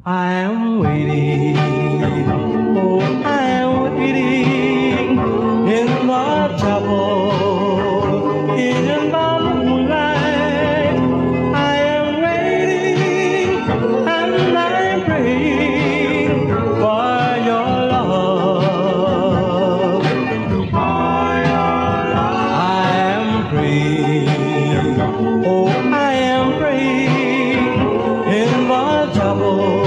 I am waiting, oh, I am waiting in the chapel, in the moonlight. I am waiting and I'm praying for your love. I am praying, oh, I am praying in the chapel.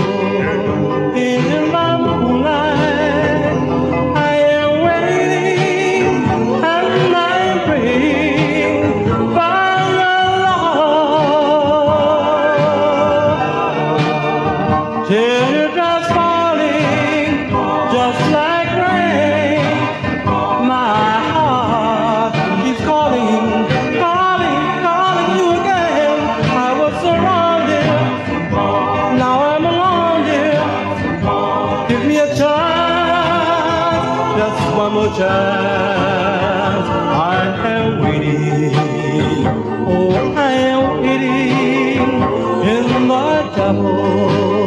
Teardrops falling just like rain. My heart keeps calling, calling, calling you again. I was surrounded, now I'm alone, dear. Give me a chance, just one more chance. I am waiting, oh, I am waiting in the chapel.